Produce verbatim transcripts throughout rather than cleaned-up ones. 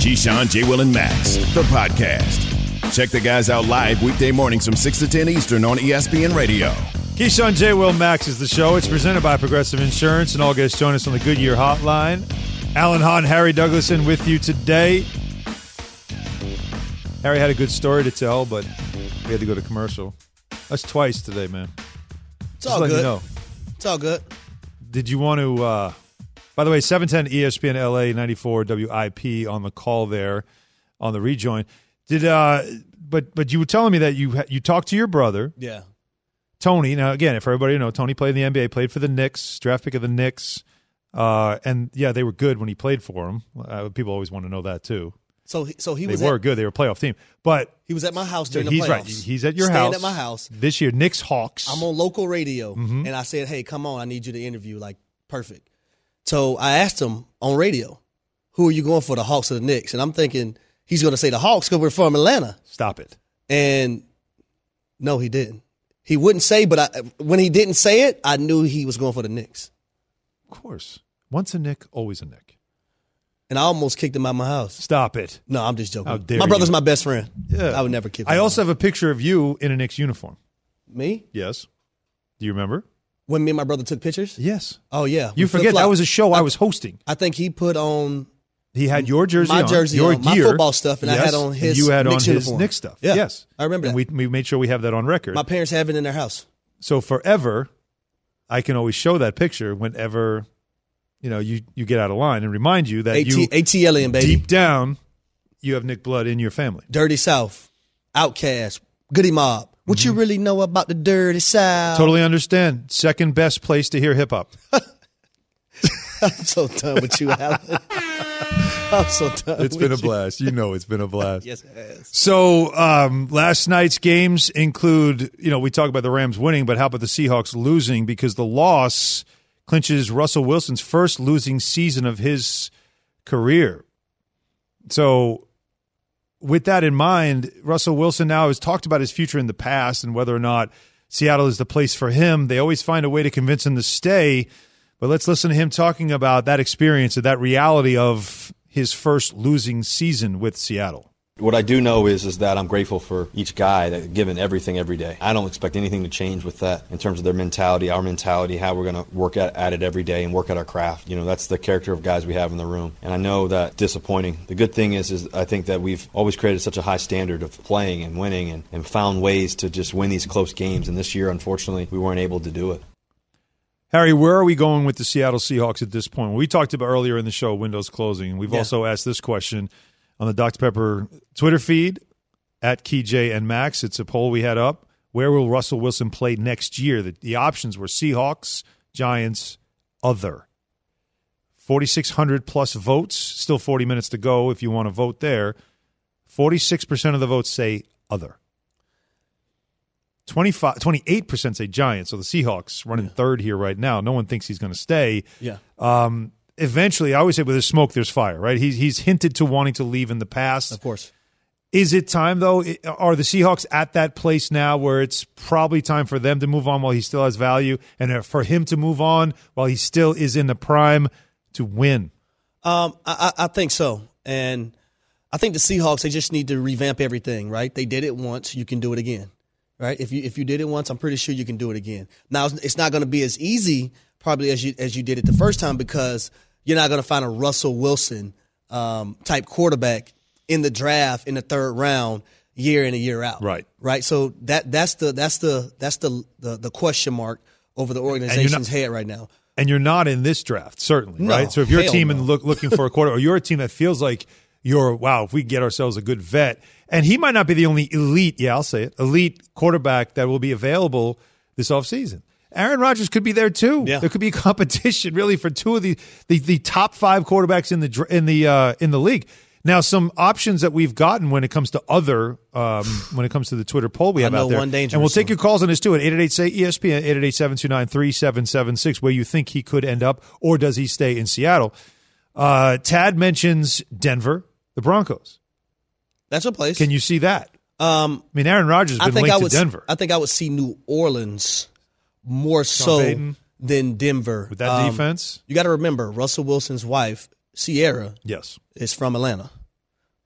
Keyshawn, J. Will, and Max, the podcast. Check the guys out live weekday mornings from six to ten Eastern on E S P N Radio. Keyshawn, J. Will, Max is the show. It's presented by Progressive Insurance, and all guests join us on the Goodyear Hotline. Alan Hahn, Harry Douglason with you today. Harry had a good story to tell, but we had to go to commercial. That's twice today, man. It's all good. You know. It's all good. Did you want to, uh, by the way, seven ten E S P N L A, ninety-four W I P on the call there on the rejoin. Did, uh, but but you were telling me that you you talked to your brother. Yeah. Tony. Now, again, for everybody to know, Tony played in the N B A, played for the Knicks, draft pick of the Knicks. Uh, and, yeah, they were good when he played for them. Uh, people always want to know that, too. So, so he they was were at, good. They were a playoff team. But he was at my house during so the he's playoffs. Right. He's at your Staying house. at my house. This year, Knicks Hawks. I'm on local radio, mm-hmm. and I said, hey, come on, I need you to interview. Like, perfect. So I asked him on radio, who are you going for, the Hawks or the Knicks? And I'm thinking he's going to say the Hawks because we're from Atlanta. Stop it. And no, he didn't. He wouldn't say, but I, when he didn't say it, I knew he was going for the Knicks. Of course. Once a Knick, always a Knick. And I almost kicked him out of my house. Stop it. No, I'm just joking. How dare my brother's you. my best friend. Yeah. I would never kick him I out. also have a picture of you in a Knicks uniform. Me? Yes. Do you remember? When me and my brother took pictures? Yes. Oh, yeah. You We forget flip-flop. that was a show I, I was hosting. I think he put on He had your jersey my on, jersey your on, my gear. football stuff, and I Yes, had on and his you had Knicks on his uniform. Knicks stuff. Yeah. Yes. I remember and that. we, we made sure we have that on record. My parents have it in their house. So forever, I can always show that picture whenever, you know, you, you get out of line and remind you that you, ATLian, baby. deep down, you have Knick blood in your family. Dirty South, Outkast, Goody Mob. What Mm-hmm. you really know about the Dirty South? Totally understand. Second best place to hear hip-hop. I'm so done with you, Alan. I'm so done It's with been a you. blast. You know it's been a blast. Yes, it has. So um, last night's games include, you know, we talk about the Rams winning, but how about the Seahawks losing? Because the loss clinches Russell Wilson's first losing season of his career. So with that in mind, Russell Wilson now has talked about his future in the past and whether or not Seattle is the place for him. They always find a way to convince him to stay. But let's listen to him talking about that experience and that reality of his first losing season with Seattle. What I do know is is that I'm grateful for each guy that's given everything every day. I don't expect anything to change with that in terms of their mentality, our mentality, how we're going to work at, at it every day and work at our craft. You know, that's the character of guys we have in the room. And I know that disappointing. The good thing is is I think that we've always created such a high standard of playing and winning and, and found ways to just win these close games. And this year, unfortunately, we weren't able to do it. Harry, where are we going with the Seattle Seahawks at this point? We talked about earlier in the show, windows closing. We've Yeah. also asked this question on the Doctor Pepper Twitter feed, at Key J and Max. It's a poll we had up. Where will Russell Wilson play next year? The, the options were Seahawks, Giants, other. forty-six hundred plus votes. Still forty minutes to go if you want to vote there. forty-six percent of the votes say other. twenty-five, twenty-eight percent say Giants, so the Seahawks running Yeah. third here right now. No one thinks he's going to stay. Yeah. Um, eventually, I always say with there's smoke, there's fire, right? He's, he's hinted to wanting to leave in the past. Of course. Is it time, though? Are the Seahawks at that place now where it's probably time for them to move on while he still has value and for him to move on while he still is in the prime to win? Um, I, I think so. And I think the Seahawks, they just need to revamp everything, right? They did it once. You can do it again, right? If you if you did it once, I'm pretty sure you can do it again. Now, it's, it's not going to be as easy probably as you as you did it the first time because you're not going to find a Russell Wilson um, type quarterback in the draft in the third round year in and year out. Right. Right. So that that's the that's the that's the the, the question mark over the organization's not, head right now. And you're not in this draft, certainly, No, right? So if you're a hell team no. and look, looking for a quarter, or you're a team that feels like you're, wow, if we get ourselves a good vet, and he might not be the only elite, yeah, I'll say it, elite quarterback that will be available this offseason. Aaron Rodgers could be there too. Yeah. There could be a competition really for two of the the, the top five quarterbacks in the in the uh, in the league. Now, some options that we've gotten when it comes to other, um, when it comes to the Twitter poll we have I know out there, one dangerous and we'll take one. your calls on this too at eight eight eight say E S P N, eight eight eight, seven two nine, three seven seven six, where you think he could end up, or does he stay in Seattle? Uh, Tad mentions Denver, the Broncos. That's a place. Can you see that? Um, I mean, Aaron Rodgers has I been think linked I would. to Denver. I think I would see New Orleans more so Payton. than Denver With that Um, defense? You got to remember, Russell Wilson's wife, Sierra, Yes. is from Atlanta.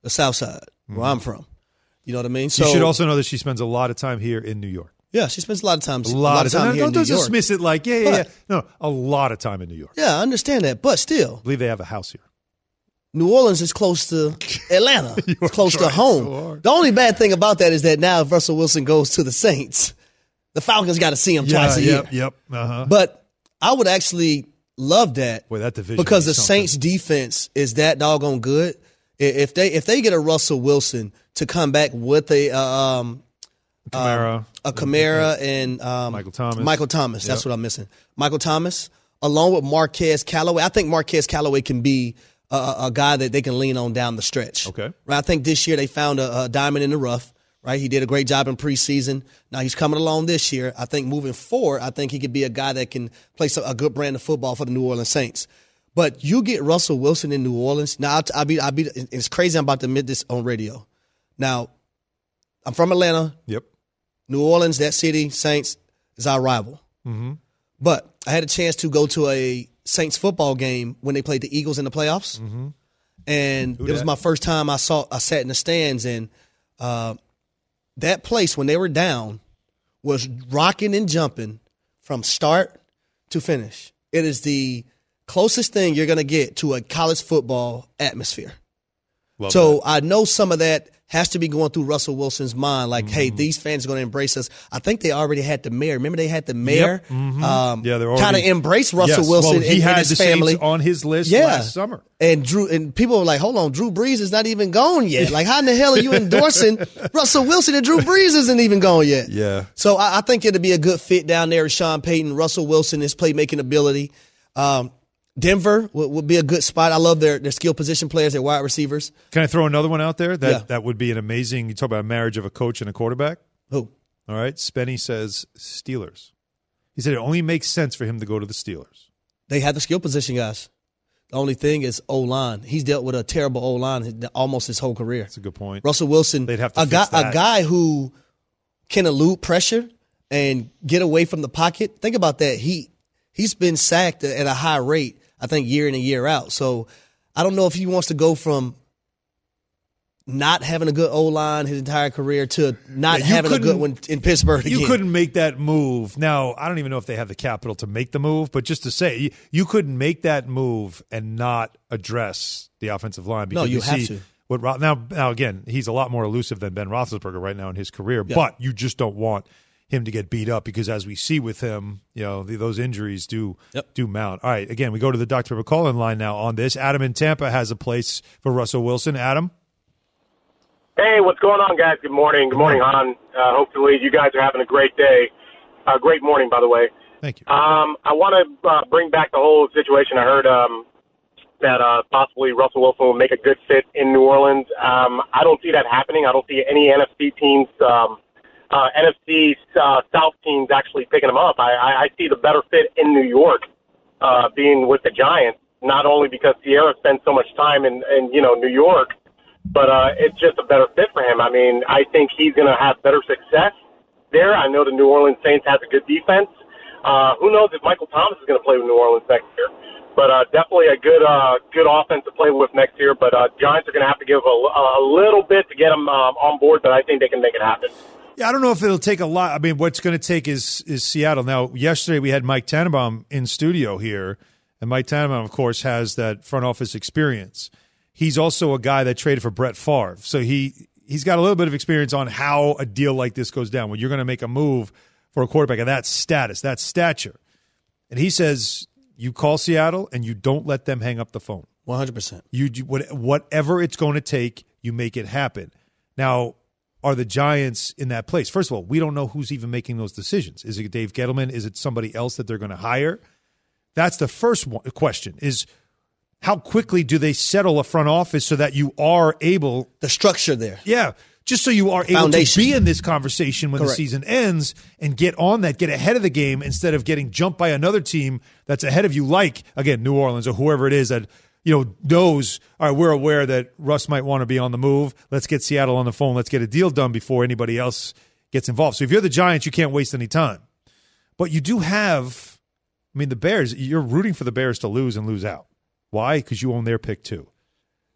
the South Side, where mm-hmm. I'm from. You know what I mean? So you should also know that she spends a lot of time here in New York. Yeah, she spends a lot of time. A lot, a lot of time, time here don't, in don't New York. dismiss it like yeah, yeah, but, yeah. No, a lot of time in New York. Yeah, I understand that, but still, I believe they have a house here. New Orleans is close to Atlanta. It's close to home. So the only bad thing about that is that now if Russell Wilson goes to the Saints, the Falcons got to see him yeah, twice a yep, year. Yep. Uh-huh. But I would actually love that. Boy, that division because the something. Saints defense is that doggone good. If they if they get a Russell Wilson to come back with a uh, um, Kamara, um, a Kamara and um, Michael Thomas, Michael Thomas, yep. that's what I'm missing. Michael Thomas, along with Marquez Callaway. I think Marquez Callaway can be a, a guy that they can lean on down the stretch. Okay, right. I think this year they found a, a diamond in the rough. Right, he did a great job in preseason. Now he's coming along this year. I think moving forward, I think he could be a guy that can play some, a good brand of football for the New Orleans Saints. But you get Russell Wilson in New Orleans. Now, I'll, I'll be, I'll be, it's crazy I'm about to admit this on radio. Now, I'm from Atlanta. Yep. New Orleans, that city, Saints, is our rival. Mm-hmm. But I had a chance to go to a Saints football game when they played the Eagles in the playoffs. Mm-hmm. And Who it was that? my first time I saw, I sat in the stands, and uh, that place, when they were down, was rocking and jumping from start to finish. It is the closest thing you're going to get to a college football atmosphere. Love so that. I know some of that has to be going through Russell Wilson's mind. Like, mm-hmm. hey, these fans are going to embrace us. I think they already had the mayor. Remember they had the mayor? Yep. Mm-hmm. Um, yeah, they're already kind of embrace Russell yes. Wilson well, he and, had and his the family Saints on his list yeah. last summer. And Drew and people were like, hold on, Drew Brees is not even gone yet. Like, how in the hell are you endorsing Russell Wilson and Drew Brees isn't even gone yet? Yeah. So I, I think it'd be a good fit down there with Sean Payton, Russell Wilson, his playmaking ability. Um, Denver would, would be a good spot. I love their, their skill position players, their wide receivers. Can I throw another one out there? That Yeah. that would be an amazing. You talk about a marriage of a coach and a quarterback. Who? All right, Spenny says Steelers. He said it only makes sense for him to go to the Steelers. They have the skill position guys. The only thing is O-line. He's dealt with a terrible O-line almost his whole career. That's a good point. Russell Wilson, They'd have to a fix guy, that. a guy who can elude pressure and get away from the pocket. Think about that. He he's been sacked at a high rate, I think, year in and year out. So I don't know if he wants to go from not having a good O-line his entire career to not Yeah, you having a good couldn't- one in Pittsburgh again. You couldn't make that move. Now, I don't even know if they have the capital to make the move, but just to say, you, you couldn't make that move and not address the offensive line. No, Because you have see to. What, Ro- now, now, again, he's a lot more elusive than Ben Roethlisberger right now in his career, Yeah. but you just don't want him to get beat up because as we see with him, you know, the, those injuries do Yep. do mount. All right, again, we go to the Doctor Pepper call-in line now on this. Adam in Tampa has a place for Russell Wilson. Adam? Hey, what's going on, guys? Good morning. Good morning, Han. Uh, hopefully you guys are having a great day. Uh, great morning, by the way. Thank you. Um, I want to uh, bring back the whole situation. I heard um, that uh, possibly Russell Wilson will make a good fit in New Orleans. Um, I don't see that happening. I don't see any N F C teams, um, uh, N F C uh, South teams actually picking him up. I, I, I see the better fit in New York, uh, being with the Giants, not only because Sierra spends so much time in, in you know, New York, but uh, it's just a better fit for him. I mean, I think he's going to have better success there. I know the New Orleans Saints has a good defense. Uh, who knows if Michael Thomas is going to play with New Orleans next year? But uh, definitely a good uh, good offense to play with next year. But uh, Giants are going to have to give a, a little bit to get them um, on board, but I think they can make it happen. Yeah, I don't know if it'll take a lot. I mean, what's going to take is is Seattle. Now, yesterday we had Mike Tannenbaum in studio here, and Mike Tannenbaum, of course, has that front office experience. He's also a guy that traded for Brett Favre, so he he's got a little bit of experience on how a deal like this goes down when you're going to make a move for a quarterback of that status, that stature. And he says you call Seattle and you don't let them hang up the phone. one hundred percent. You do what- whatever it's going to take, you make it happen. Now, are the Giants in that place? First of all, we don't know who's even making those decisions. Is it Dave Gettleman? Is it somebody else that they're going to hire? That's the first one, question is how quickly do they settle a front office so that you are able The structure there. yeah, just so you are able Foundation. to be in this conversation when Correct. the season ends and get on that, get ahead of the game instead of getting jumped by another team that's ahead of you, like, again, New Orleans or whoever it is that, you know, knows, all right, we're aware that Russ might want to be on the move. Let's get Seattle on the phone. Let's get a deal done before anybody else gets involved. So if you're the Giants, you can't waste any time. But you do have, I mean, the Bears, you're rooting for the Bears to lose and lose out. Why? Because you own their pick too.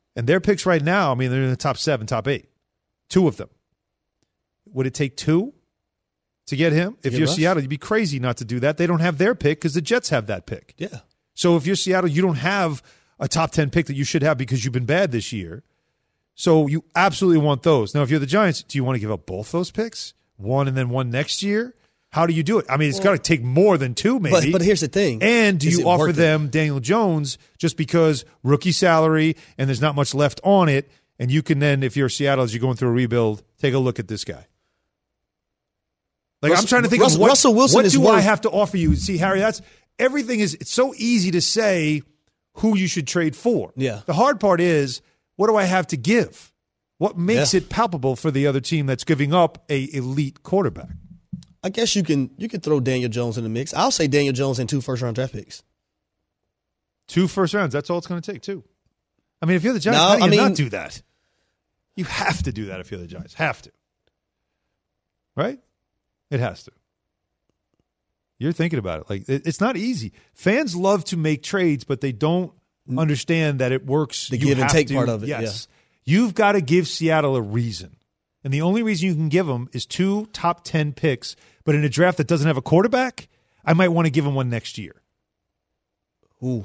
And their picks right now, I mean, they're in the top seven, top eight. Two of them. Would it take two to get him? If you're Seattle, you'd be crazy not to do that. They don't have their pick because the Jets have that pick. Yeah. So if you're Seattle, you don't have a top ten pick that you should have because you've been bad this year. So you absolutely want those. Now, if you're the Giants, do you want to give up both those picks? One and then one next year? How do you do it? I mean, it's well, got to take more than two, maybe. But, but here's the thing. And do Is you offer them Daniel Jones just because rookie salary and there's not much left on it, and you can then, if you're Seattle, as you're going through a rebuild, take a look at this guy? Like, Russell, I'm trying to think Russell, of what, Russell Wilson what is do worth, I have to offer you? See, Harry, that's everything is it's so easy to say who you should trade for. Yeah. The hard part is, what do I have to give? What makes yeah. it palpable for the other team that's giving up a elite quarterback? I guess you can you can throw Daniel Jones in the mix. I'll say Daniel Jones and two first round draft picks. Two first rounds. That's all it's going to take, too. I mean, if you're the Giants, no, how do you I mean, not do that? You have to do that if you're the Giants. Have to. Right? It has to. You're thinking about it. Like, it, it's not easy. Fans love to make trades, but they don't understand that it works. The you give and take to, part of it. Yes. Yeah. You've got to give Seattle a reason. And the only reason you can give them is two top ten picks. But in a draft that doesn't have a quarterback, I might want to give them one next year. Ooh.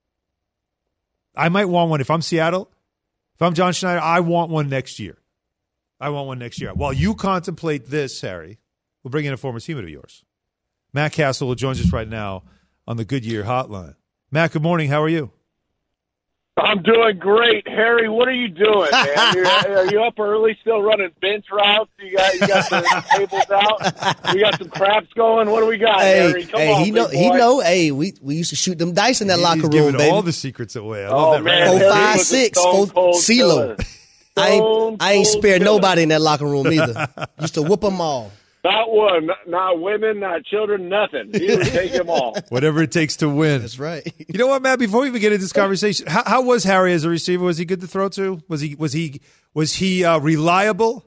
I might want one. If I'm Seattle, if I'm John Schneider, I want one next year. I want one next year. While you contemplate this, Harry, we'll bring in a former teammate of yours. Matt Castle joins us right now on the Goodyear Hotline. Matt, good morning. How are you? I'm doing great, Harry. What are you doing, man? You're, are you up early, still running bench routes? You got you got the tables out. We got some craps going. What do we got, hey, Harry? Come hey, on, he know. big boy. He know. Hey, we we used to shoot them dice in that He's locker room, giving baby. all the secrets away. I oh love that. man, Four, Harry five, was a six, stone four, cold CeeLo. killer. I ain't, I ain't Stone spared cold nobody in that locker room either. Used to whoop them all. Not one, not, not women, not children, nothing. He would take them all. Whatever it takes to win. That's right. You know what, Matt? Before we even get into this conversation, how, how was Harry as a receiver? Was he good to throw to? Was he was he was he uh, reliable?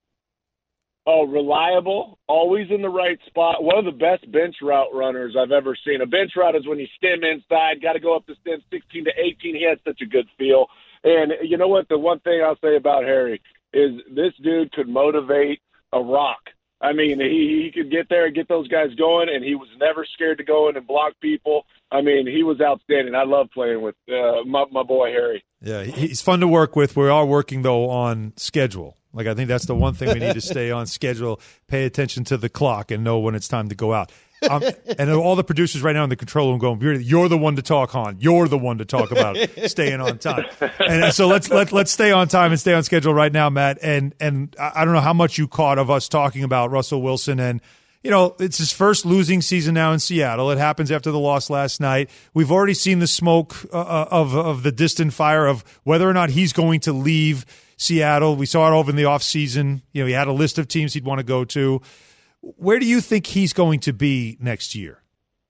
Oh, reliable, always in the right spot. One of the best bench route runners I've ever seen. A bench route is when you stem inside, got to go up the stem sixteen to eighteen. He had such a good feel. And you know what? The one thing I'll say about Harry is this dude could motivate a rock. I mean, he, he could get there and get those guys going, and he was never scared to go in and block people. I mean, he was outstanding. I love playing with uh, my, my boy Harry. Yeah, he's fun to work with. We are working, though, on schedule. Like, I think that's the one thing we need to stay on schedule, pay attention to the clock, and know when it's time to go out. Um, and all the producers right now in the control room going, you're the one to talk, Han. You're the one to talk about staying on time. And so let's let let's stay on time and stay on schedule right now, Matt. And and I don't know how much you caught of us talking about Russell Wilson. And, you know, it's his first losing season now in Seattle. It happens after the loss last night. We've already seen the smoke uh, of of the distant fire of whether or not he's going to leave Seattle. We saw it over in the offseason. You know, he had a list of teams he'd want to go to. Where do you think he's going to be next year?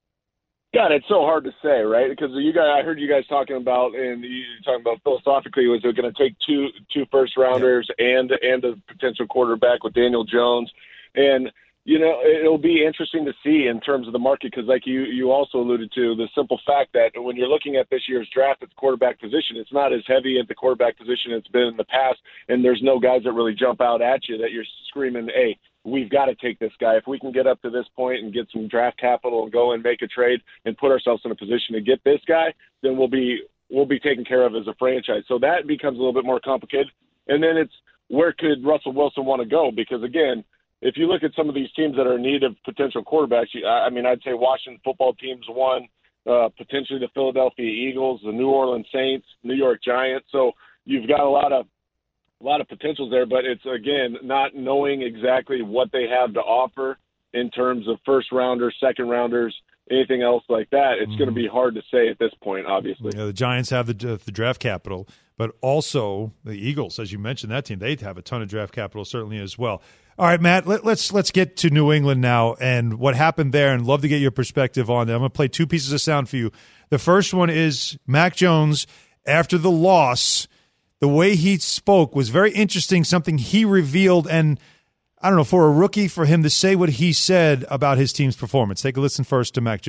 God, it's so hard to say, right? Because you guys, I heard you guys talking about, and you talking about philosophically, was it going to take two two first rounders yeah. and and a potential quarterback with Daniel Jones, and you know it'll be interesting to see in terms of the market because, like you you also alluded to, the simple fact that when you're looking at this year's draft at the quarterback position, it's not as heavy at the quarterback position it's been in the past, and there's no guys that really jump out at you that you're screaming, hey, we've got to take this guy. If we can get up to this point and get some draft capital and go and make a trade and put ourselves in a position to get this guy, then we'll be we'll be taken care of as a franchise. So that becomes a little bit more complicated. And then it's where could Russell Wilson want to go? Because, again, if you look at some of these teams that are in need of potential quarterbacks, I mean, I'd say Washington football team's one, uh, potentially the Philadelphia Eagles, the New Orleans Saints, New York Giants. So you've got a lot of A lot of potentials there, but it's, again, not knowing exactly what they have to offer in terms of first rounders, second rounders, anything else like that. It's mm-hmm. going to be hard to say at this point, obviously. Yeah, the Giants have the, the draft capital, but also the Eagles, as you mentioned, that team, they have a ton of draft capital certainly as well. All right, Matt, let, let's let's get to New England now and what happened there, and love to get your perspective on that. I'm going to play two pieces of sound for you. The first one is Mac Jones after the loss. The way he spoke was very interesting, something he revealed, and I don't know, for a rookie, for him to say what he said about his team's performance. Take a listen first to Mac Jones.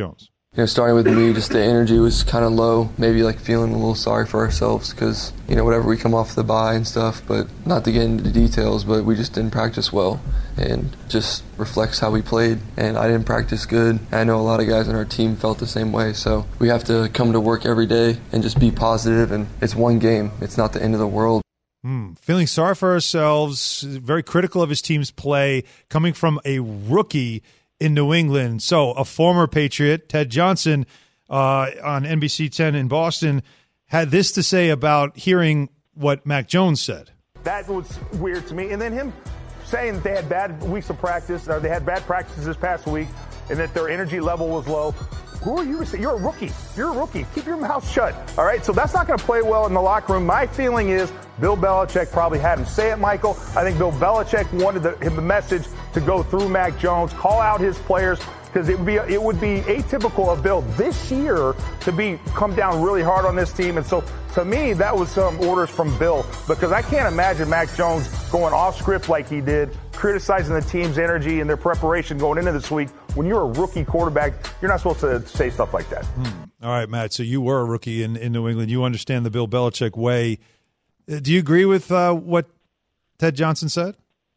You know, starting with me, just the energy was kind of low, maybe like feeling a little sorry for ourselves because, you know, whatever, we come off the bye and stuff, but not to get into the details, but we just didn't practice well and just reflects how we played. And I didn't practice good. I know a lot of guys on our team felt the same way, so we have to come to work every day and just be positive, and it's one game. It's not the end of the world. Hmm. Feeling sorry for ourselves, very critical of his team's play, coming from a rookie in New England. So a former Patriot, Ted Johnson, uh, on N B C ten in Boston, had this to say about hearing what Mac Jones said. That was weird to me. And then him saying that they had bad weeks of practice, or they had bad practices this past week, and that their energy level was low. Who are you to say? You're a rookie. You're a rookie. Keep your mouth shut. All right? So that's not going to play well in the locker room. My feeling is Bill Belichick probably had him say it, Michael. I think Bill Belichick wanted the, the message to go through Mac Jones, call out his players, because it would be it would be atypical of Bill this year to be come down really hard on this team. And so to me, that was some orders from Bill, because I can't imagine Mac Jones going off script like he did, criticizing the team's energy and their preparation going into this week. When you're a rookie quarterback, you're not supposed to say stuff like that. Hmm. All right, Matt, so you were a rookie in, in New England. You understand the Bill Belichick way. Do you agree with uh, what Ted Johnson said?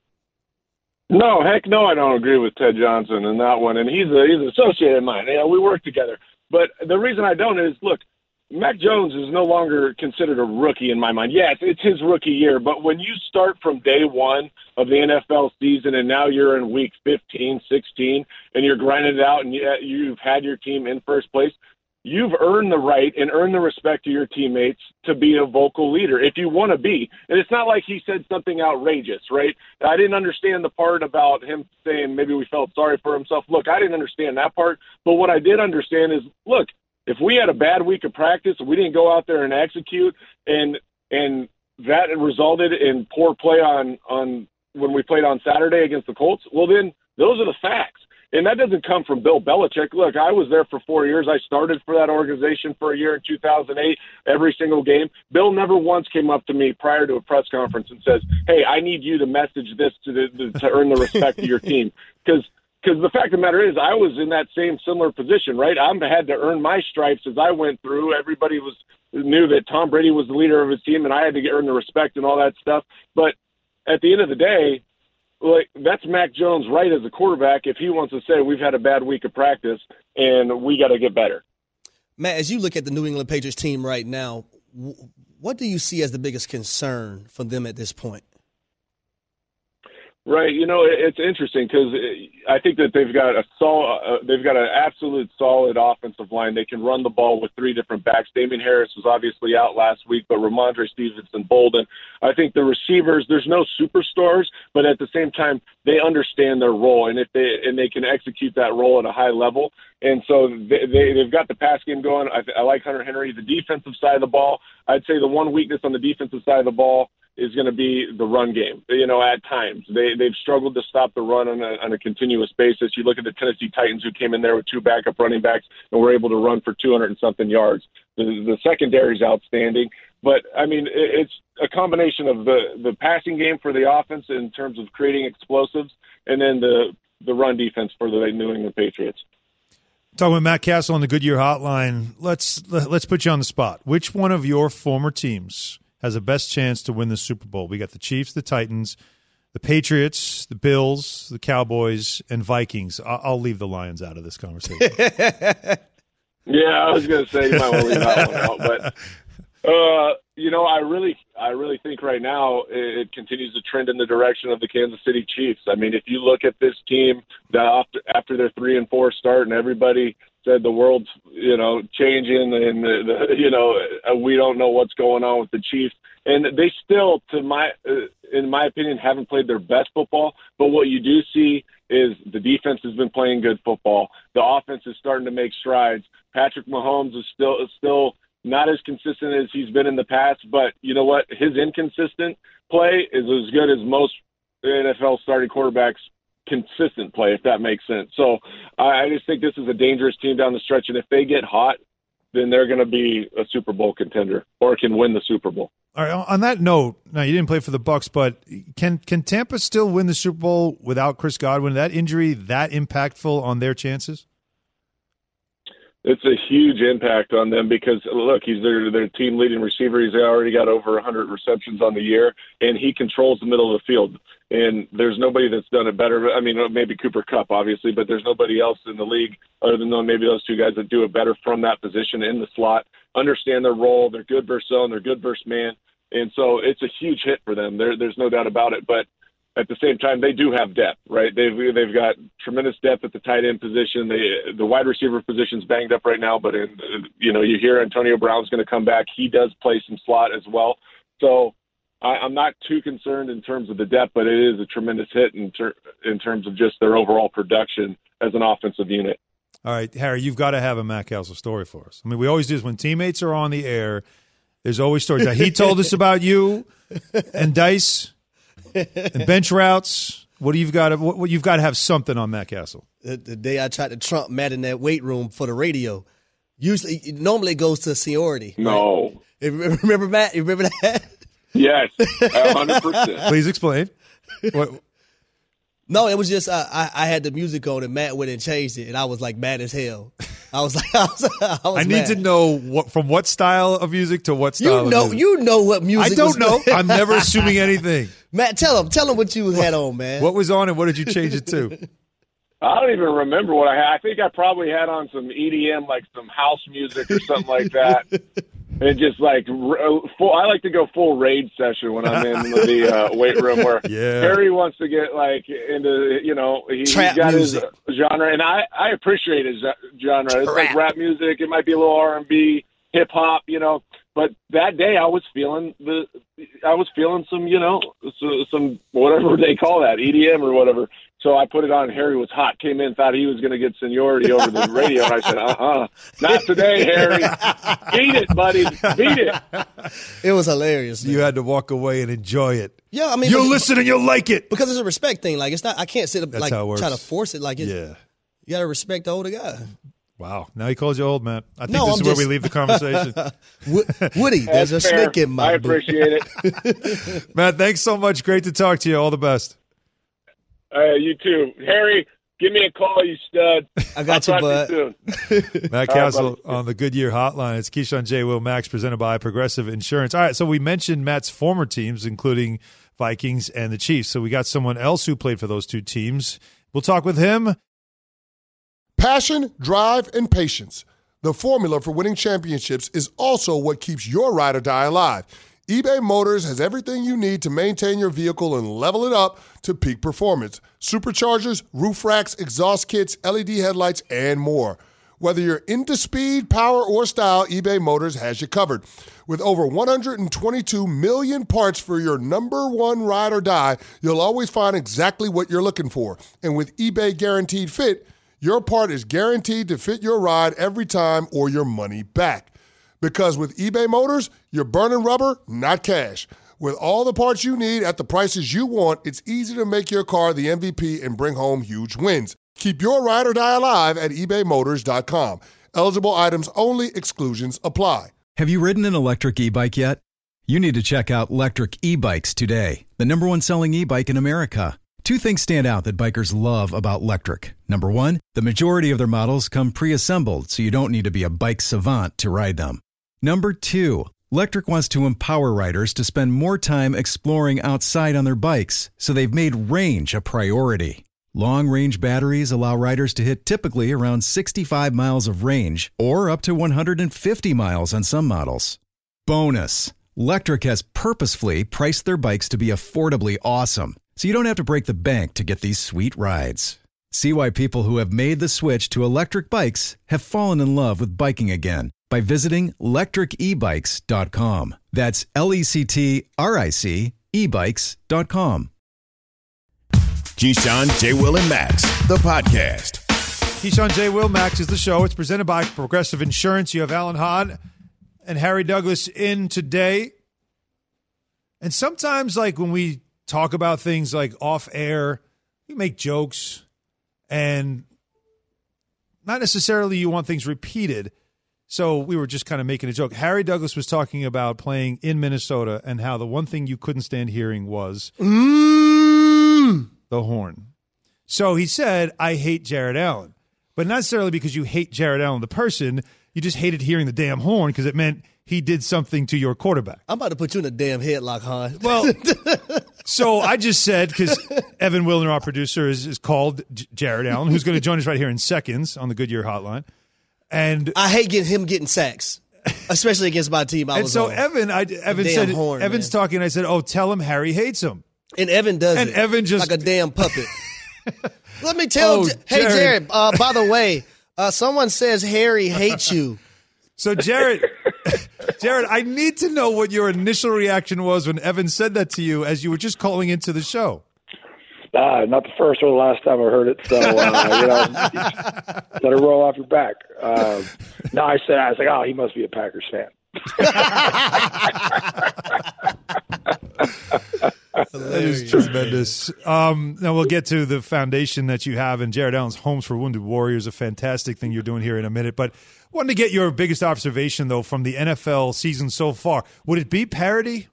No, heck no, I don't agree with Ted Johnson in that one. And he's a, he's an associate of mine. You know, we work together. But the reason I don't is, look, Mac Jones is no longer considered a rookie in my mind. Yes, it's his rookie year, but when you start from day one of the N F L season and now you're in week fifteen, sixteen, and you're grinding it out and you've had your team in first place, you've earned the right and earned the respect of your teammates to be a vocal leader if you want to be. And it's not like he said something outrageous, right? I didn't understand the part about him saying maybe we felt sorry for himself. Look, I didn't understand that part. But what I did understand is, look, if we had a bad week of practice, we didn't go out there and execute, and and that resulted in poor play on, on when we played on Saturday against the Colts, well, then those are the facts. And that doesn't come from Bill Belichick. Look, I was there for four years. I started for that organization for a year in two thousand eight, every single game. Bill never once came up to me prior to a press conference and says, hey, I need you to message this to the, to earn the respect of your team. Because Because the fact of the matter is, I was in that same similar position, right? I had to earn my stripes as I went through. Everybody was knew that Tom Brady was the leader of his team, and I had to earn the respect and all that stuff. But at the end of the day, like, that's Mac Jones' right as a quarterback if he wants to say we've had a bad week of practice and we got to get better. Matt, as you look at the New England Patriots team right now, what do you see as the biggest concern for them at this point? Right, you know, it's interesting because I think that they've got a sol- uh, they've got an absolute solid offensive line. They can run the ball with three different backs. Damian Harris was obviously out last week, but Ramondre Stevenson, Bolden. I think the receivers, there's no superstars, but at the same time, they understand their role, and if they and they can execute that role at a high level. And so they, they they've got the pass game going. I, I like Hunter Henry. The defensive side of the ball, I'd say the one weakness on the defensive side of the ball is going to be the run game. You know, at times they they've struggled to stop the run on a, on a continuous basis. You look at the Tennessee Titans, who came in there with two backup running backs and were able to run for two hundred and something yards. The, the secondary is outstanding, but I mean, it, it's a combination of the the passing game for the offense in terms of creating explosives, and then the the run defense for the New England Patriots. Talking with Matt Castle on the Goodyear Hotline. Let's let's put you on the spot. Which one of your former teams has the best chance to win the Super Bowl? We got the Chiefs, the Titans, the Patriots, the Bills, the Cowboys, and Vikings. I'll, I'll leave the Lions out of this conversation. Yeah, I was going to say you might want to leave that one out, but uh, you know, I really, I really think right now it, it continues to trend in the direction of the Kansas City Chiefs. I mean, if you look at this team that after, after their three and four start, and everybody said the world's, you know, changing, and the, the, you know, we don't know what's going on with the Chiefs, and they still, to my, uh, in my opinion, haven't played their best football. But what you do see is the defense has been playing good football. The offense is starting to make strides. Patrick Mahomes is still is still not as consistent as he's been in the past, but you know what? His inconsistent play is as good as most N F L starting quarterbacks' consistent play, if that makes sense. So I just think this is a dangerous team down the stretch, and if they get hot, then they're going to be a Super Bowl contender or can win the Super Bowl. All right. On that note, now you didn't play for the Bucs, but can can Tampa still win the Super Bowl without Chris Godwin? That injury that impactful on their chances? It's a huge impact on them because, look, he's their, their team leading receiver. He's already got over one hundred receptions on the year, and he controls the middle of the field. And there's nobody that's done it better. I mean, maybe Cooper Kupp, obviously, but there's nobody else in the league other than maybe those two guys that do it better from that position in the slot, understand their role. They're good versus zone. They're good versus man. And so it's a huge hit for them. There, there's no doubt about it. But at the same time, they do have depth, right? They've they've got tremendous depth at the tight end position. They, the wide receiver position's banged up right now, but in, you know, you hear Antonio Brown's going to come back. He does play some slot as well. So I, I'm not too concerned in terms of the depth, but it is a tremendous hit in, ter- in terms of just their overall production as an offensive unit. All right, Harry, you've got to have a Matt Castle story for us. I mean, we always do this when teammates are on the air. There's always stories. Now, he told us about you and Dice. And bench routes. What do you've got? To, what, what you've got to have something on Matt Castle. The, the day I tried to trump Matt in that weight room for the radio, usually normally it goes to seniority. No, right? Remember Matt? You remember that? Yes, one hundred percent. Please explain. What? No, it was just uh, I I had the music on and Matt went and changed it, and I was like mad as hell. I was like, I was, I was I need mad. to know what from what style of music to what style. You know, of music. you know what music. I don't was know. I'm never assuming anything. Matt, tell him, tell him what you had on, man. What was on and what did you change it to? I don't even remember what I had. I think I probably had on some E D M, like some house music or something like that. And just like full, I like to go full raid session when I'm in the uh, weight room where yeah. Harry wants to get like into, you know, he, he's got music. His genre, and I, I appreciate his genre. Trap. It's like rap music. It might be a little R and B, hip hop, you know. But that day I was feeling the, I was feeling some, you know, some whatever they call that, E D M or whatever. So I put it on. Harry was hot, came in, thought he was going to get seniority over the radio. And I said, uh-uh, not today, Harry. Beat it, buddy. Beat it. It was hilarious. Man. You had to walk away and enjoy it. Yeah, I mean. You'll because, listen and you'll like it. Because it's a respect thing. Like, it's not, I can't sit up, That's like, how it works. try to force it. Like, it's, yeah. You got to respect the older guy. Wow. Now he calls you old, Matt. I think no, this I'm is where just... we leave the conversation. Woody, there's That's a fair. snake in my I boot. appreciate it. Matt, thanks so much. Great to talk to you. All the best. Uh, you too. Harry, give me a call, you stud. I got I'll you, bud. You soon. Matt All Castle right, on the Goodyear Hotline. It's Keyshawn J. Will Max presented by Progressive Insurance. All right, so we mentioned Matt's former teams, including Vikings and the Chiefs. So we got someone else who played for those two teams. We'll talk with him. Passion, drive, and patience. The formula for winning championships is also what keeps your ride or die alive. eBay Motors has everything you need to maintain your vehicle and level it up to peak performance. Superchargers, roof racks, exhaust kits, L E D headlights, and more. Whether you're into speed, power, or style, eBay Motors has you covered. With over one hundred twenty-two million parts for your number one ride or die, you'll always find exactly what you're looking for. And with eBay Guaranteed Fit, your part is guaranteed to fit your ride every time or your money back. Because with eBay Motors, you're burning rubber, not cash. With all the parts you need at the prices you want, it's easy to make your car the M V P and bring home huge wins. Keep your ride or die alive at ebay motors dot com. Eligible items only. Exclusions apply. Have you ridden an electric e-bike yet? You need to check out Lectric E-Bikes today, the number one selling e-bike in America. Two things stand out that bikers love about Lectric. Number one, the majority of their models come pre-assembled, so you don't need to be a bike savant to ride them. Number two, Lectric wants to empower riders to spend more time exploring outside on their bikes, so they've made range a priority. Long-range batteries allow riders to hit typically around sixty-five miles of range, or up to one hundred fifty miles on some models. Bonus, Lectric has purposefully priced their bikes to be affordably awesome, so you don't have to break the bank to get these sweet rides. See why people who have made the switch to electric bikes have fallen in love with biking again by visiting lectric e bikes dot com. That's L E C T R I C e bikes dot com. Keyshawn, J. Will, and Max, the podcast. Keyshawn J. Will Max is the show. It's presented by Progressive Insurance. You have Alan Hahn and Harry Douglas in today. And sometimes, like, when we talk about things like off air, we make jokes, and not necessarily you want things repeated. So we were just kind of making a joke. Harry Douglas was talking about playing in Minnesota and how the one thing you couldn't stand hearing was mm. the horn. So he said, I hate Jared Allen. but not necessarily because you hate Jared Allen, the person. You just hated hearing the damn horn because it meant he did something to your quarterback. I'm about to put you in a damn headlock, hon. Well, so I just said, because Evan Wilner, our producer, is, is called J- Jared Allen, who's going to join us right here in seconds on the Goodyear Hotline. And I hate getting him getting sacks, especially against my team. I and was so on. Evan, I, Evan said, horn, Evan's man. talking, and I said, oh, tell him Harry hates him. And Evan does And it Evan just- like a damn puppet. Let me tell Oh, J- Hey, Jared. Jared, uh, by the way, uh, someone says Harry hates you. So, Jared, Jared, I need to know what your initial reaction was when Evan said that to you as you were just calling into the show. Uh, not the first or the last time I heard it, so uh, you know, let it roll off your back. Uh, no, I said I was like, oh, he must be a Packers fan. That is tremendous. Um, now we'll get to the foundation that you have, and Jared Allen's Homes for Wounded Warriors, a fantastic thing you're doing here in a minute. But wanted to get your biggest observation, though, from the N F L season so far. Would it be parity?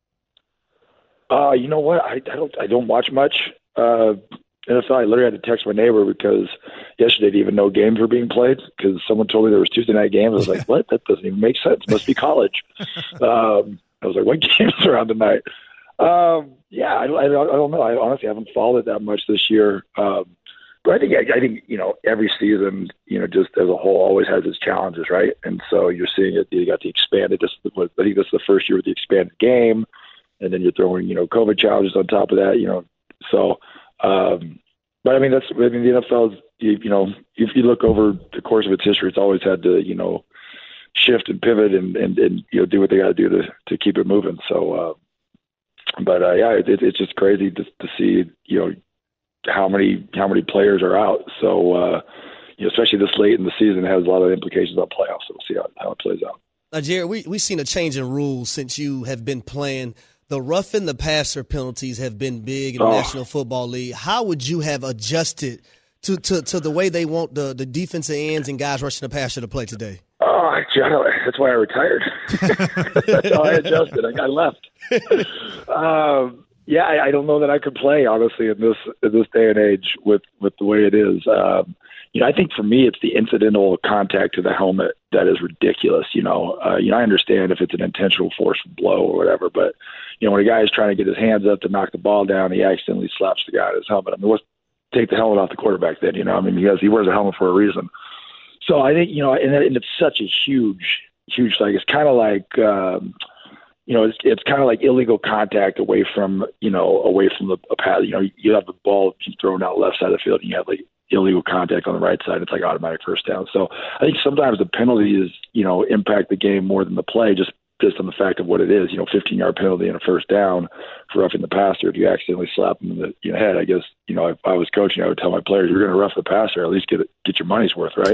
Uh, you know what? I, I don't. I don't watch much uh, N F L. I literally had to text my neighbor because yesterday didn't even know games were being played because someone told me there was Tuesday night games. I was like, what? That doesn't even make sense. It must be college. Um, I was like, what games are on tonight? Um, yeah, I, I, I don't know. I honestly haven't followed it that much this year. Um, but I think I, I think you know every season, you know, just as a whole, always has its challenges, right? And so you're seeing it. You got the expanded. This, I think this is the first year with the expanded game. And then you're throwing, you know, COVID challenges on top of that, you know. So, um, but I mean, that's, I mean, the N F L is, you, you know, if you look over the course of its history, it's always had to, you know, shift and pivot and, and, and you know, do what they got to do to, to keep it moving. So, uh, but, uh, yeah, it, it's just crazy to, to see, you know, how many, how many players are out. So, uh, you know, especially this late in the season, it has a lot of implications on playoffs. So we'll see how, how it plays out. Now, Jared, we, we've seen a change in rules since you have been playing. The roughing the passer penalties have been big in the Oh. National Football League. How would you have adjusted to, to, to the way they want the, the defensive ends and guys rushing the passer to play today? Oh, actually, I don't, that's why I retired. That's how I adjusted. I got left. um, yeah, I, I don't know that I could play, honestly, in this in this day and age with, with the way it is. Um, you know, I think for me, it's the incidental contact to the helmet that is ridiculous. You know, uh, you know, I understand if it's an intentional forced blow or whatever, but you know, when a guy is trying to get his hands up to knock the ball down, he accidentally slaps the guy on his helmet. I mean, let's take the helmet off the quarterback then. You know, I mean, because he wears a helmet for a reason. So I think, you know, and, and it's such a huge, huge like it's kind of like. Um, You know, it's it's kind of like illegal contact away from, you know, away from the a path. You know, you have the ball thrown out left side of the field, and you have like illegal contact on the right side. It's like automatic first down. So I think sometimes the penalties, you know, impact the game more than the play, just just on the fact of what it is. You know, fifteen yard penalty and a first down for roughing the passer. If you accidentally slap him in the you know, head, I guess, you know, if I was coaching, I would tell my players, you're going to rough the passer, at least get it, get your money's worth, right?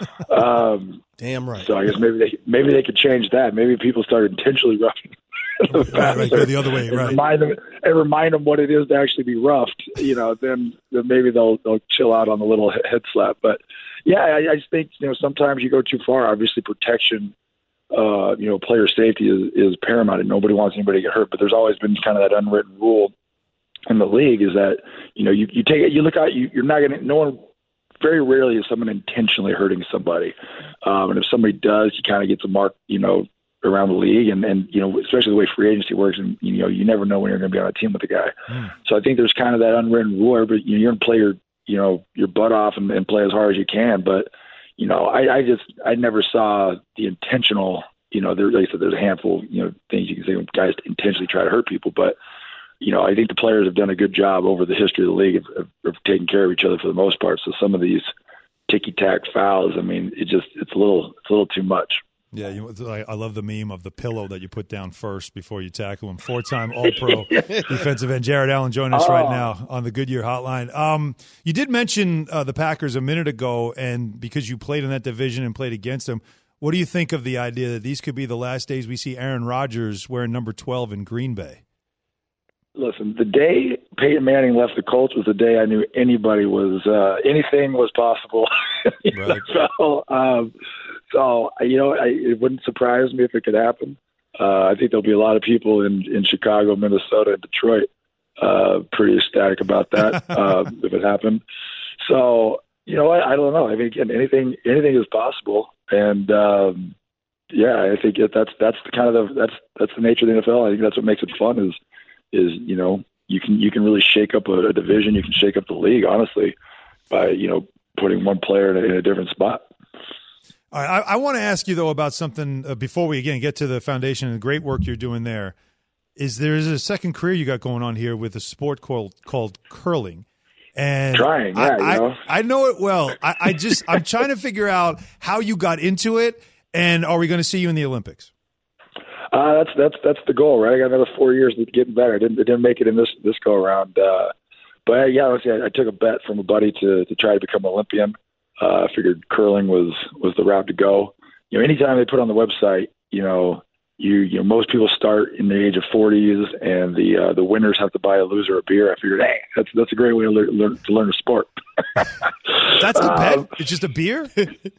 um, Damn right. So I guess maybe they maybe they could change that. Maybe people started intentionally roughing the Right, passer right, go the other way, and right. remind them and remind them what it is to actually be roughed. You know, then then maybe they'll they'll chill out on the little head slap. But yeah, I, I just think you know sometimes you go too far. Obviously, protection, uh, you know, player safety is, is paramount, and nobody wants anybody to get hurt. But there's always been kind of that unwritten rule in the league is that you know you you take it, you look out, you, you're not going to no one. Very rarely is someone intentionally hurting somebody. Um, and if somebody does, you kind of get the mark, you know, around the league. And, and, you know, especially the way free agency works, and, you know, you never know when you're going to be on a team with a guy. Mm. So I think there's kind of that unwritten rule, but you know, you're going to play your, you know, your butt off and, and play as hard as you can. But, you know, I, I just, I never saw the intentional, you know, there, like I said, there's a handful, you know, things you can say when guys intentionally try to hurt people, but, you know, I think the players have done a good job over the history of the league of, of, of taking care of each other for the most part. So some of these ticky-tack fouls, I mean, it just it's a little it's a little too much. Yeah, you, I love the meme of the pillow that you put down first before you tackle him. Four-time All-Pro defensive end Jared Allen joining us oh. right now on the Goodyear Hotline. Um, you did mention uh, the Packers a minute ago, and because you played in that division and played against them, what do you think of the idea that these could be the last days we see Aaron Rodgers wearing number twelve in Green Bay? Listen, the day Peyton Manning left the Colts was the day I knew anybody was uh, anything was possible. Right. so, um, so you know, I, it wouldn't surprise me if it could happen. Uh, I think there'll be a lot of people in, in Chicago, Minnesota, and Detroit uh, pretty ecstatic about that uh, if it happened. So, you know what? I don't know. I mean, again, anything anything is possible, and um, yeah, I think it, that's that's the kind of the, that's that's the nature of the N F L. I think that's what makes it fun. Is is you know you can you can really shake up a, a division. You can shake up the league, honestly, by you know putting one player in a, in a different spot. All right, I, I want to ask you though about something uh, before we again get to the foundation and the great work you're doing there. Is there is a second career you got going on here with a sport called called curling? And trying, yeah, I, you know. I, I know it well. I, I just I'm trying to figure out how you got into it, and are we going to see you in the Olympics? Uh, that's that's that's the goal, right? I got another four years of getting better. I didn't I didn't make it in this this go around, uh, but yeah, honestly, I, I took a bet from a buddy to to try to become an Olympian. Uh, I figured curling was was the route to go. You know, anytime they put on the website, you know. You, you know, most people start in the age of forties, and the uh, the winners have to buy a loser a beer. I figured, hey, that's that's a great way to learn, learn to learn a sport. That's the bet. Um, it's just a beer.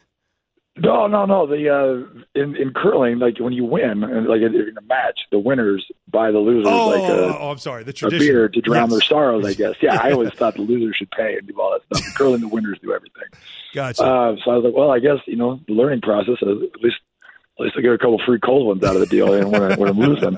no, no, no. The uh, in in curling, like when you win, and like in a match, the winners buy the losers oh, like a, oh, I'm sorry, the a tradition. beer to drown yes. their sorrows. I guess. Yeah, I always thought the losers should pay and do all that stuff. In curling, the winners do everything. Gotcha. Uh, so I was like, well, I guess you know the learning process is at least. At least I get a couple free cold ones out of the deal, and when, I, when I'm losing.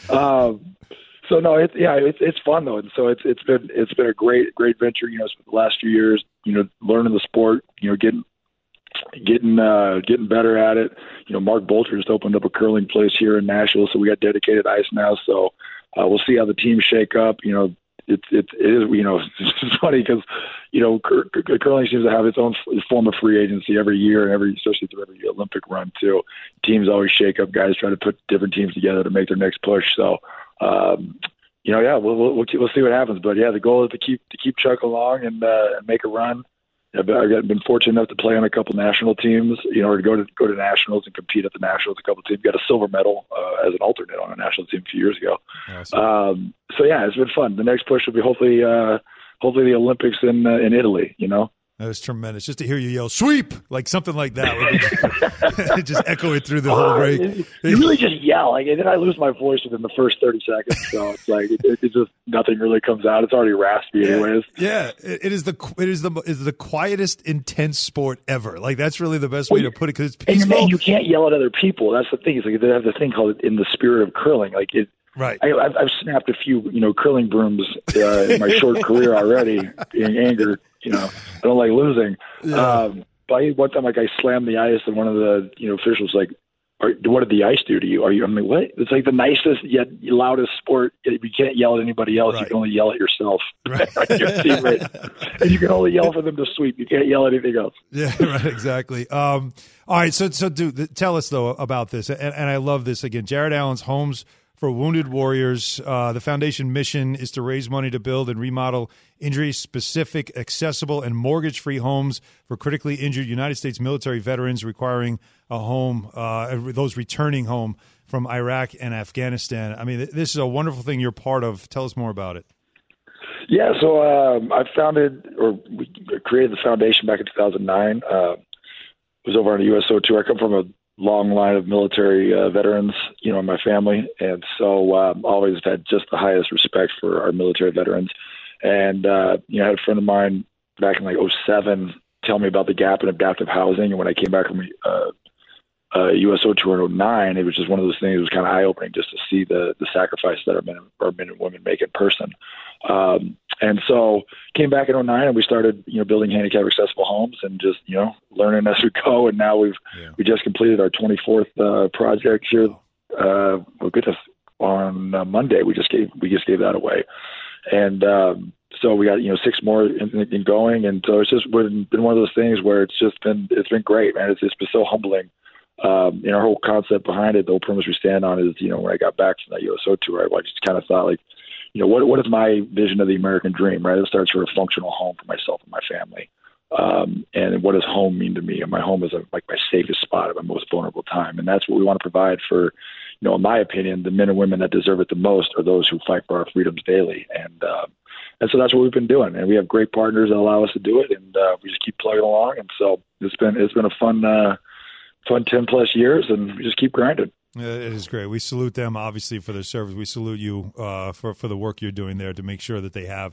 Um, so no, it's yeah, it's it's fun though, and so it's it's been it's been a great great venture. You know, for the last few years, you know, learning the sport, you know, getting getting uh, getting better at it. You know, Mark Bolter just opened up a curling place here in Nashville, so we got dedicated ice now. So uh, we'll see how the teams shake up. You know. It's it, it is you know it's funny because you know cur- cur- curling seems to have its own f- form of free agency every year, and every especially through every Olympic run too. Teams always shake up. Guys try to put different teams together to make their next push. So um, you know yeah we'll we'll, we'll, keep, we'll see what happens. But yeah, the goal is to keep to keep chugging along and uh, and make a run. I've been, I've been fortunate enough to play on a couple national teams, you know, or to go to go to nationals and compete at the nationals. A couple teams got a silver medal uh, as an alternate on a national team a few years ago. Awesome. Um, so yeah, it's been fun. The next push will be hopefully, uh, hopefully the Olympics in uh, in Italy. You know. That was tremendous. Just to hear you yell "sweep" like something like that, would be, just echo it through the whole uh, break. You, you really just yell, like, and then I lose my voice within the first thirty seconds. So it's like it, it just nothing really comes out. It's already raspy, anyways. Yeah, yeah. It, it is the it is the it is the quietest, intense sport ever. Like that's really the best way well, to put it because it's peaceful. And you can't yell at other people. That's the thing. It's like they have the thing called "in the spirit of curling." Like it. Right. I, I've, I've snapped a few, you know, curling brooms uh, in my short career already, being angered. You know, I don't like losing. Yeah. Um, but one time, like, I slammed the ice, and one of the, you know, officials like, Are, "What did the ice do to you?" Are you? I'm like, "What?" It's like the nicest yet loudest sport. You can't yell at anybody else. Right. You can only yell at yourself. Right. Your teammate. And you can only yell for them to sweep. You can't yell at anything else. Yeah, right. Exactly. Um, all right. So, so, dude, tell us though about this, and, and I love this again. Jared Allen's Homes for Wounded Warriors. Uh, the foundation mission is to raise money to build and remodel injury-specific, accessible, and mortgage-free homes for critically injured United States military veterans requiring a home, uh, those returning home from Iraq and Afghanistan. I mean, this is a wonderful thing you're part of. Tell us more about it. Yeah, so um, I founded or we created the foundation back in two thousand nine. Uh, it was over on a U S O tour. I come from a long line of military uh, veterans, you know, in my family. And so um, always had just the highest respect for our military veterans. And, uh, you know, I had a friend of mine back in like oh seven tell me about the gap in adaptive housing. And when I came back from uh, uh, U S O tour in oh nine, it was just one of those things. It was kind of eye-opening just to see the the sacrifice that our men, our men and women make in person. Um, and so came back in oh nine and we started, you know, building handicap accessible homes and just, you know, learning as we go. And now we've, yeah. we just completed our twenty-fourth uh, project here. Uh, well, goodness, on uh, Monday, we just gave, we just gave that away. And, um, so we got, you know, six more in, in going. And so it's just been one of those things where it's just been, it's been great, man. It's just been so humbling. Um, and our whole concept behind it, the whole premise we stand on is, you know, when I got back from that U S O tour, I just kind of thought like, you know, what what is my vision of the American dream, right? It starts with a functional home for myself and my family. Um, and what does home mean to me? And my home is a, like my safest spot at my most vulnerable time. And that's what we want to provide for, you know, in my opinion, the men and women that deserve it the most are those who fight for our freedoms daily. And, uh, and so that's what we've been doing. And we have great partners that allow us to do it. And uh, we just keep plugging along. And so it's been, it's been a fun, uh, fun ten plus years, and we just keep grinding. It is great. We salute them, obviously, for their service. We salute you uh, for, for the work you're doing there to make sure that they have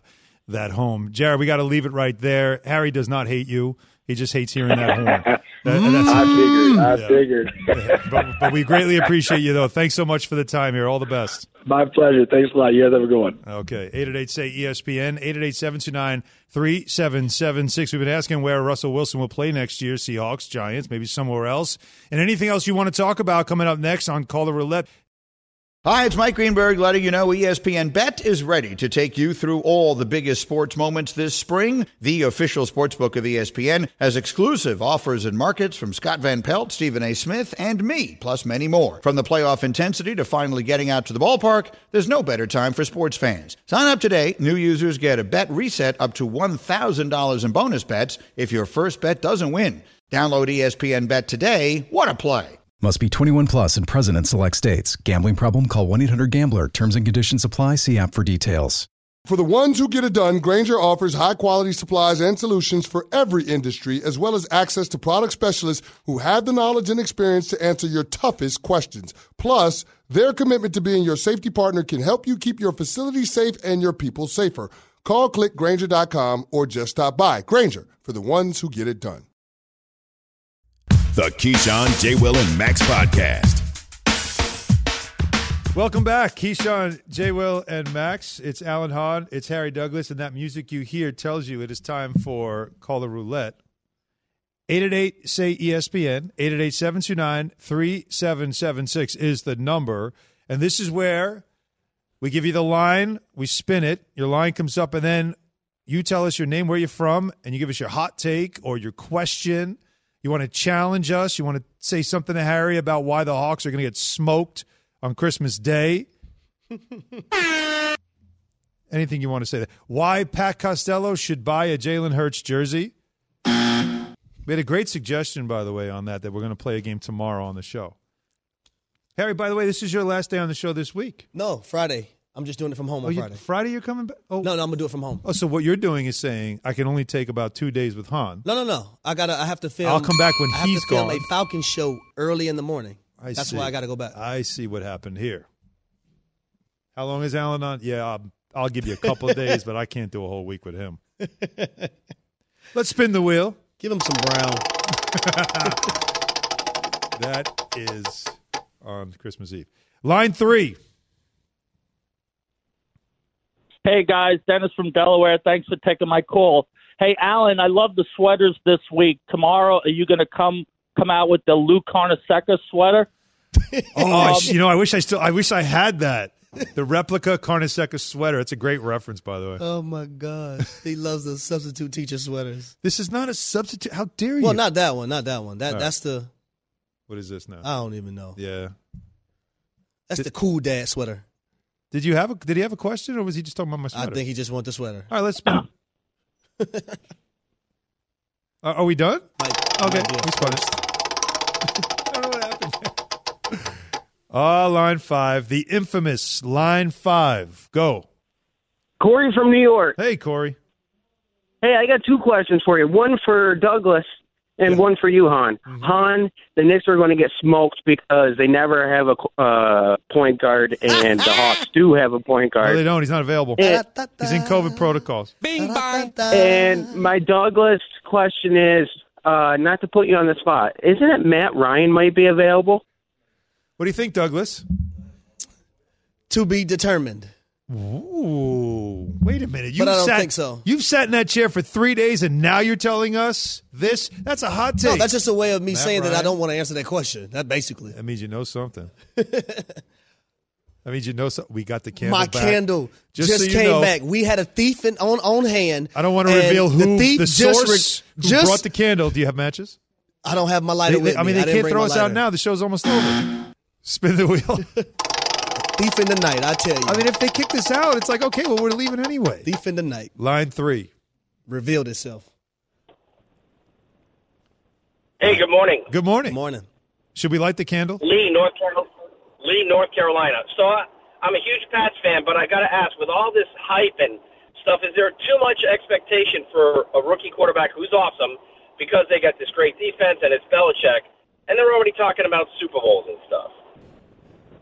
that home. Jared, we got to leave it right there. Harry does not hate you. He just hates hearing that horn. That, that's, I figured. I yeah. figured. but, but we greatly appreciate you, though. Thanks so much for the time here. All the best. My pleasure. Thanks a lot. You guys have a good one. Okay. eight eight eight, say E S P N, eight eight eight, seven two nine, three seven seven six. We've been asking where Russell Wilson will play next year, Seahawks, Giants, maybe somewhere else. And anything else you want to talk about coming up next on Call the Roulette. Hi, it's Mike Greenberg letting you know E S P N Bet is ready to take you through all the biggest sports moments this spring. The official sportsbook of E S P N has exclusive offers and markets from Scott Van Pelt, Stephen A. Smith, and me, plus many more. From the playoff intensity to finally getting out to the ballpark, there's no better time for sports fans. Sign up today. New users get a bet reset up to one thousand dollars in bonus bets if your first bet doesn't win. Download E S P N Bet today. What a play. Must be twenty-one plus and present in select states. Gambling problem? Call one eight hundred gambler. Terms and conditions apply. See app for details. For the ones who get it done, Grainger offers high-quality supplies and solutions for every industry, as well as access to product specialists who have the knowledge and experience to answer your toughest questions. Plus, their commitment to being your safety partner can help you keep your facility safe and your people safer. Call click Grainger dot com or just stop by. Grainger, for the ones who get it done. The Keyshawn, J. Will, and Max podcast. Welcome back, Keyshawn, J. Will, and Max. It's Alan Hahn. It's Harry Douglas, and that music you hear tells you it is time for Call the Roulette. eight eight eight, say E S P N. eight eight eight, seven two nine, three seven seven six is the number. And this is where we give you the line, we spin it, your line comes up, and then you tell us your name, where you're from, and you give us your hot take or your question. You want to challenge us. You want to say something to Harry about why the Hawks are going to get smoked on Christmas Day. Anything you want to say. Why Pat Costello should buy a Jalen Hurts jersey. We had a great suggestion, by the way, on that, that we're going to play a game tomorrow on the show. Harry, by the way, this is your last day on the show this week. No, Friday. I'm just doing it from home oh, on you, Friday. Friday you're coming back? Oh. No, no, I'm going to do it from home. Oh, so what you're doing is saying, I can only take about two days with Han. No, no, no. I gotta. I have to film. I'll come back when I have he's to film gone. a Falcon show early in the morning. I That's see. why I got to go back. I see what happened here. How long is Alan on? Yeah, I'll, I'll give you a couple of days, but I can't do a whole week with him. Let's spin the wheel. Give him some brown. That is on Christmas Eve. Line three. Hey, guys, Dennis from Delaware. Thanks for taking my call. Hey, Alan, I love the sweaters this week. Tomorrow, are you going to come come out with the Lou Carnesecca sweater? Oh, I, Um, you know, I wish I still, I wish I had that. The replica Carnesecca sweater. It's a great reference, by the way. Oh, my God. He loves the substitute teacher sweaters. This is not a substitute. How dare you? Well, not that one. Not that one. That All right. That's the, What is this now? I don't even know. Yeah. That's Did- the cool dad sweater. Did you have a? Did he have a question, or was he just talking about my I sweater? think he just want the sweater. All right, let's spin. uh, are we done? Might, Okay, might be a we spun first. it. I don't know what happened. Ah, line five, the infamous line five. Go, Corey from New York. Hey, Corey. Hey, I got two questions for you. One for Douglas and one for you, Han. Mm-hmm. Han, the Knicks are going to get smoked because they never have a uh, point guard, and the Hawks do have a point No, guard. they don't. He's not available. And, He's in COVID protocols. and my Douglas question is, uh, not to put you on the spot, isn't it Matt Ryan might be available? What do you think, Douglas? To be determined. Ooh, wait a minute. But I don't sat, think so. You've sat in that chair for three days, and now you're telling us this? That's a hot take. No, that's just a way of me Matt saying that I Ryan? don't want to answer that question. That basically. That means you know something. That means you know something. We got the candle My back. candle just, so you came know, back. We had a thief in, on on hand. I don't want to and reveal who the, thief the just source re- who just, brought the candle. Do you have matches? I don't have my lighter They- with they- I mean, me. they didn't can't bring throw my us out lighter. now. The show's almost over. Spin the wheel. Thief in the night, I tell you. I mean, if they kick this out, it's like, okay, well, we're leaving anyway. Thief in the night. Line three. Revealed itself. Hey, good morning. Good morning. Good morning. Should we light the candle? Lee, North Carolina. Lee, North Carolina. So I, I'm a huge Pats fan, but I got to ask, with all this hype and stuff, is there too much expectation for a rookie quarterback who's awesome because they got this great defense and it's Belichick, and they're already talking about Super Bowls and stuff?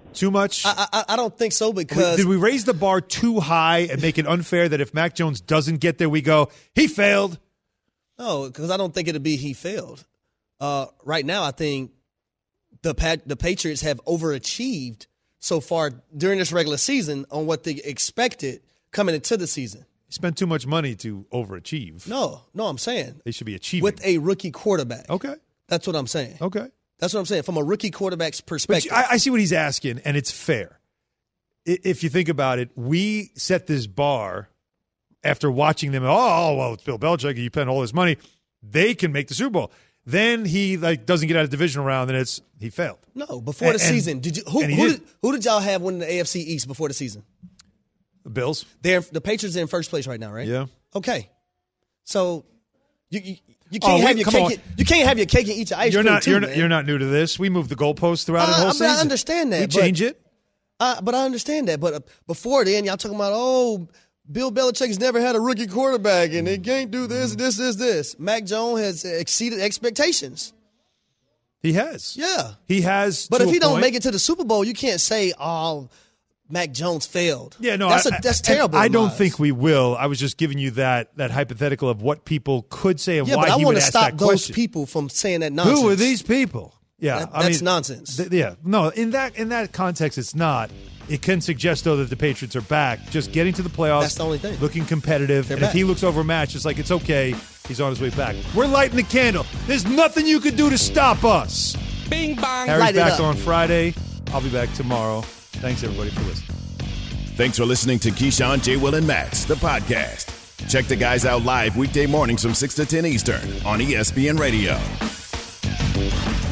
Too much? I, I, I don't think so because did we raise the bar too high and make it unfair that if Mac Jones doesn't get there, we go, he failed? No, because I don't think it'll be he failed. Uh, right now, I think the Pat, the Patriots have overachieved so far during this regular season on what they expected coming into the season. You spent too much money to overachieve. No, no, I'm saying they should be achieving with a rookie quarterback. Okay, that's what I'm saying. Okay. That's what I'm saying. From a rookie quarterback's perspective. I, I see what he's asking, and it's fair. If you think about it, we set this bar after watching them. Oh, well, it's Bill Belichick. You spend all this money. They can make the Super Bowl. Then he like doesn't get out of divisional round, and it's he failed. No, before and, the season. Did you who, who did. did who did y'all have winning the A F C East before the season? The Bills. They're the Patriots are in first place right now, right? Yeah. Okay. So you you, you can't oh, have wait, your cake. You can't have your cake and eat your ice you're cream not, too, you're man. Not, you're not new to this. We moved the goalposts throughout uh, the whole I mean, season. I understand that. We but, change it. Uh, but I understand that. But uh, before then, y'all talking about oh. Bill Belichick's never had a rookie quarterback, and they can't do this, this, this, this. Mac Jones has exceeded expectations. He has. Yeah. He has. But if he don't point. make it to the Super Bowl, you can't say, oh, Mac Jones failed. Yeah, no, that's, I, a, that's terrible. I, I don't eyes. think we will. I was just giving you that that hypothetical of what people could say and yeah, why but I he want would to ask stop that those question. people from saying that nonsense. Who are these people? Yeah, that, I that's mean, nonsense. Th- yeah, no. In that in that context, it's not. It can suggest though that the Patriots are back, just getting to the playoffs. That's the only thing. Looking competitive, They're and back. if he looks overmatched, it's like it's okay. He's on his way back. We're lighting the candle. There's nothing you can do to stop us. Bing bong. Harry's Light it back up. on Friday. I'll be back tomorrow. Thanks everybody for listening. Thanks for listening to Keyshawn, J. Will, and Max, the podcast. Check the guys out live weekday mornings from six to ten Eastern on E S P N Radio.